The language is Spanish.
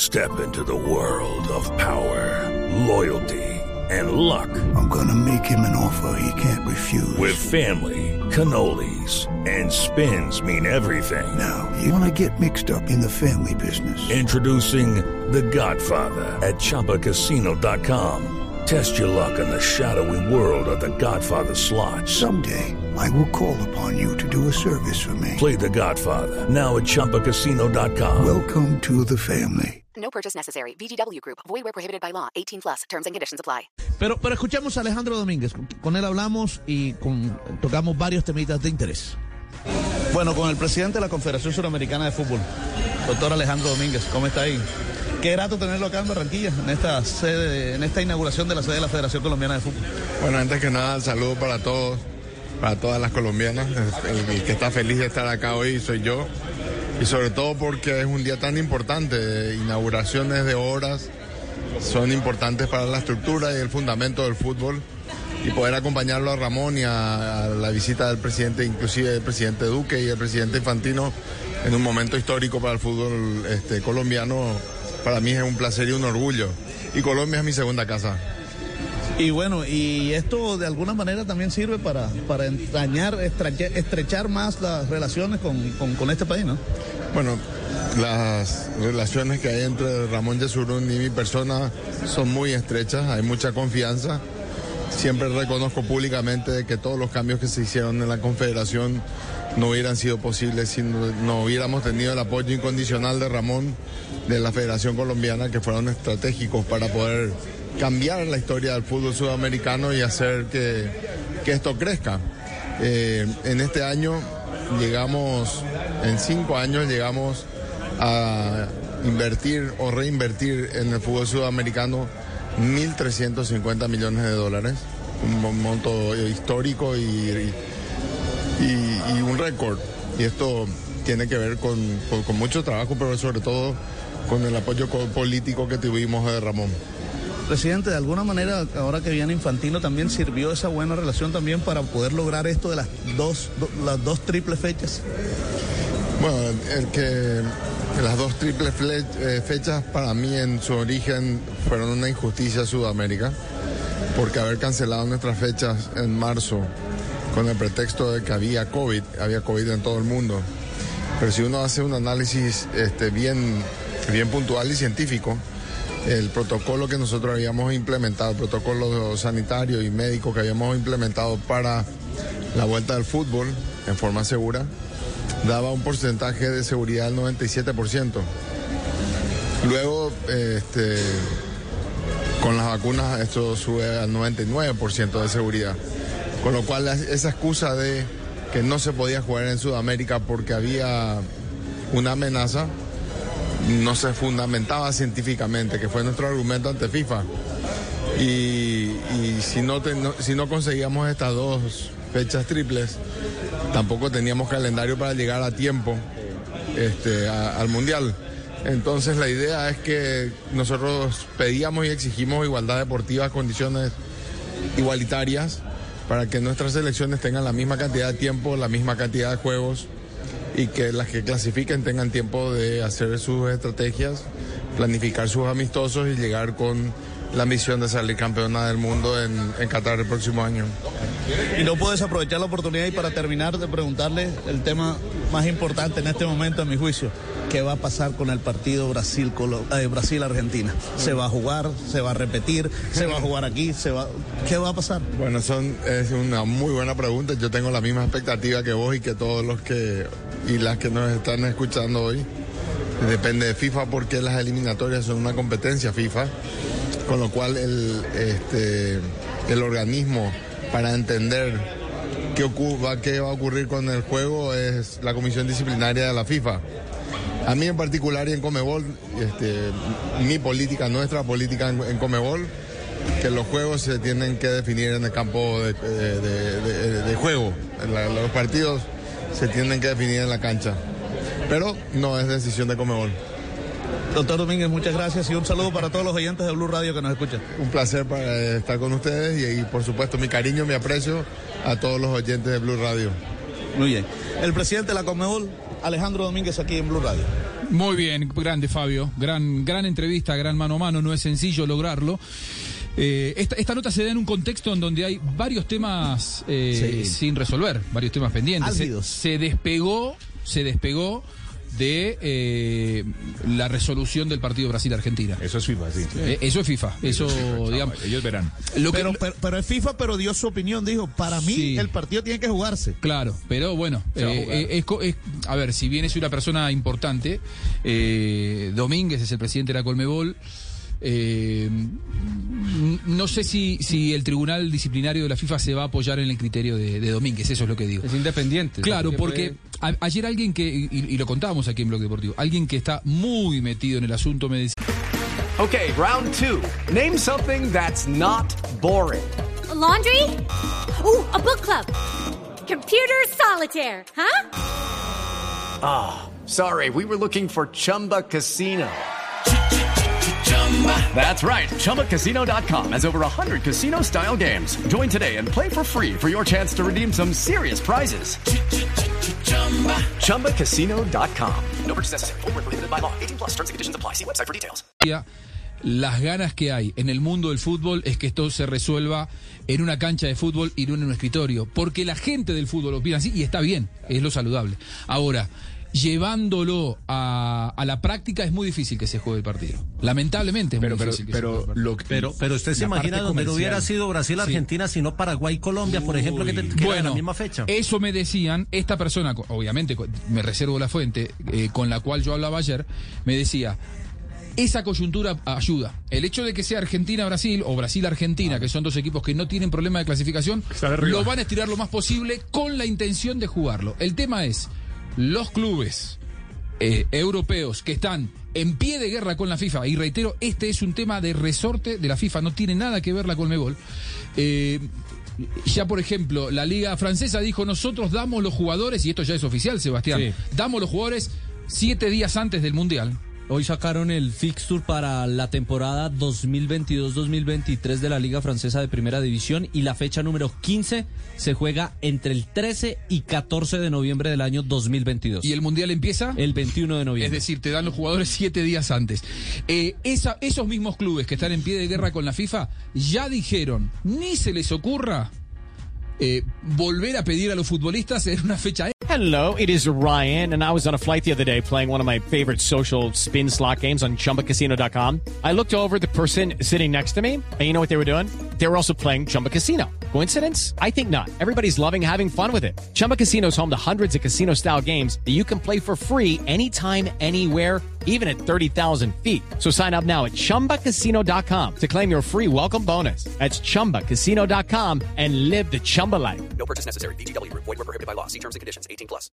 Step into the world of power, loyalty, and luck. I'm gonna make him an offer he can't refuse. With family, cannolis, and spins mean everything. Now, you wanna get mixed up in the family business. Introducing The Godfather at ChumbaCasino.com. Test your luck in the shadowy world of The Godfather slot. Someday, I will call upon you to do a service for me. Play The Godfather now at ChumbaCasino.com. Welcome to the family. No purchase necessary. VGW Group. Void where prohibited by law. 18+. Terms and conditions apply. Pero escuchemos a Alejandro Domínguez. Con él hablamos y tocamos varios temitas de interés. Bueno, con el presidente de la Confederación Suramericana de Fútbol, doctor Alejandro Domínguez. ¿Cómo está ahí? Qué grato tenerlo acá en Barranquilla, en esta sede, en esta inauguración de la sede de la Federación Colombiana de Fútbol. Bueno, antes que nada, saludo para todos, para todas las colombianas. El que está feliz de estar acá hoy soy yo. Y sobre todo porque es un día tan importante. Inauguraciones de obras son importantes para la estructura y el fundamento del fútbol. Y poder acompañarlo a Ramón y a la visita del presidente, inclusive del presidente Duque y el presidente Infantino, en un momento histórico para el fútbol colombiano, para mí es un placer y un orgullo. Y Colombia es mi segunda casa. Y bueno, y esto de alguna manera también sirve para estrechar más las relaciones con este país, ¿no? Bueno, las relaciones que hay entre Ramón Yesurún y mi persona son muy estrechas, hay mucha confianza. Siempre reconozco públicamente que todos los cambios que se hicieron en la Confederación no hubieran sido posibles si no hubiéramos tenido el apoyo incondicional de Ramón, de la Federación Colombiana, que fueron estratégicos para poder cambiar la historia del fútbol sudamericano y hacer que esto crezca. En este año llegamos, en 5 años llegamos a invertir o reinvertir en el fútbol sudamericano 1.350 millones de dólares, un monto histórico y un récord. Y esto tiene que ver con mucho trabajo, pero sobre todo con el apoyo político que tuvimos de Ramón. Presidente, de alguna manera, ahora que viene Infantino, también sirvió esa buena relación también para poder lograr esto de las dos triples fechas. Bueno, las dos triples fechas para mí en su origen fueron una injusticia a Sudamérica, porque haber cancelado nuestras fechas en marzo con el pretexto de que había COVID en todo el mundo. Pero si uno hace un análisis bien puntual y científico, el protocolo que nosotros habíamos implementado, el protocolo sanitario y médico que habíamos implementado para la vuelta del fútbol en forma segura, daba un porcentaje de seguridad del 97%. Luego, con las vacunas, esto sube al 99% de seguridad. Con lo cual, esa excusa de que no se podía jugar en Sudamérica porque había una amenaza, no se fundamentaba científicamente, que fue nuestro argumento ante FIFA. Y si no conseguíamos estas dos fechas triples, tampoco teníamos calendario para llegar a tiempo al Mundial. Entonces la idea es que nosotros pedíamos y exigimos igualdad deportiva, condiciones igualitarias, para que nuestras selecciones tengan la misma cantidad de tiempo, la misma cantidad de juegos, y que las que clasifiquen tengan tiempo de hacer sus estrategias, planificar sus amistosos y llegar con la misión de salir campeona del mundo en Qatar el próximo año. Y no puedes aprovechar la oportunidad y para terminar de preguntarle el tema más importante en este momento, a mi juicio. ¿Qué va a pasar con el partido Brasil-Argentina? ¿Se va a jugar? ¿Se va a repetir? ¿Se va a jugar aquí? ¿Qué va a pasar? Bueno, es una muy buena pregunta. Yo tengo la misma expectativa que vos y que todos los y las que nos están escuchando hoy. Depende de FIFA porque las eliminatorias son una competencia FIFA, con lo cual el organismo para entender qué va a ocurrir con el juego es la Comisión Disciplinaria de la FIFA. A mí en particular y en Conmebol, nuestra política en Conmebol, que los juegos se tienen que definir en el campo de juego. Los partidos se tienen que definir en la cancha. Pero no es decisión de Conmebol. Doctor Domínguez, muchas gracias y un saludo para todos los oyentes de Blue Radio que nos escuchan. Un placer para estar con ustedes y por supuesto mi cariño, mi aprecio a todos los oyentes de Blue Radio. Muy bien. El presidente de la Conmebol, Alejandro Domínguez, aquí en Blue Radio. Muy bien, grande Fabio, gran entrevista, gran mano a mano, no es sencillo lograrlo. Esta nota se da en un contexto en donde hay varios temas sin resolver, varios temas pendientes. Se despegó de la resolución del partido Brasil-Argentina. Eso es FIFA, sí. Eso es FIFA. Eso, digamos. Ellos verán. Pero es FIFA, pero dio su opinión. Dijo, para mí el partido tiene que jugarse. Claro, pero bueno, a ver, si bien es una persona importante, Domínguez es el presidente de la Conmebol. No sé si el tribunal disciplinario de la FIFA se va a apoyar en el criterio de Domínguez, eso es lo que digo. Es independiente. Claro, porque ayer alguien que, y lo contábamos aquí en Blog Deportivo, alguien que está muy metido en el asunto me decía... Okay, round 2. Name something that's not boring. A laundry? Ooh, a book club. Computer solitaire, huh? Ah, sorry, we were looking for Chumba Casino. That's right. ChumbaCasino.com has over 100 casino-style games. Join today and play for free for your chance to redeem some serious prizes. ChumbaCasino.com. No purchase necessary. Void where prohibited by law. 18+. Terms and conditions apply. See website for details. Las ganas que hay en el mundo del fútbol es que esto se resuelva en una cancha de fútbol y no en un escritorio. Porque la gente del fútbol opina así y está bien. Es lo saludable. Ahora... llevándolo a la práctica es muy difícil que se juegue el partido. Lamentablemente es muy difícil que se juegue el partido. Pero usted se imagina donde no hubiera sido Brasil-Argentina, sino Paraguay-Colombia, por ejemplo, que era la misma fecha. Eso me decían, esta persona, obviamente me reservo la fuente, con la cual yo hablaba ayer, me decía... Esa coyuntura ayuda. El hecho de que sea Argentina-Brasil o Brasil-Argentina, que son dos equipos que no tienen problema de clasificación, lo van a estirar lo más posible con la intención de jugarlo. El tema es... los clubes europeos que están en pie de guerra con la FIFA, y reitero, este es un tema de resorte de la FIFA, no tiene nada que ver la Conmebol. Ya, por ejemplo, la Liga Francesa dijo, nosotros damos los jugadores, y esto ya es oficial, Sebastián, damos los jugadores 7 días antes del Mundial. Hoy sacaron el fixture para la temporada 2022-2023 de la Liga Francesa de Primera División y la fecha número 15 se juega entre el 13 y 14 de noviembre del año 2022. ¿Y el Mundial empieza? El 21 de noviembre. Es decir, te dan los jugadores 7 días antes. Esos mismos clubes que están en pie de guerra con la FIFA ya dijeron, ni se les ocurra volver a pedir a los futbolistas en una fecha. Hello, it is Ryan, and I was on a flight the other day playing one of my favorite social spin slot games on ChumbaCasino.com. I looked over at the person sitting next to me, and you know what they were doing? They were also playing Chumba Casino. Coincidence? I think not. Everybody's loving having fun with it. Chumba Casino is home to hundreds of casino-style games that you can play for free anytime, anywhere, even at 30,000 feet. So sign up now at ChumbaCasino.com to claim your free welcome bonus. That's ChumbaCasino.com and live the Chumba life. No purchase necessary. VGW Group. Void where prohibited by law. See terms and conditions. 18+.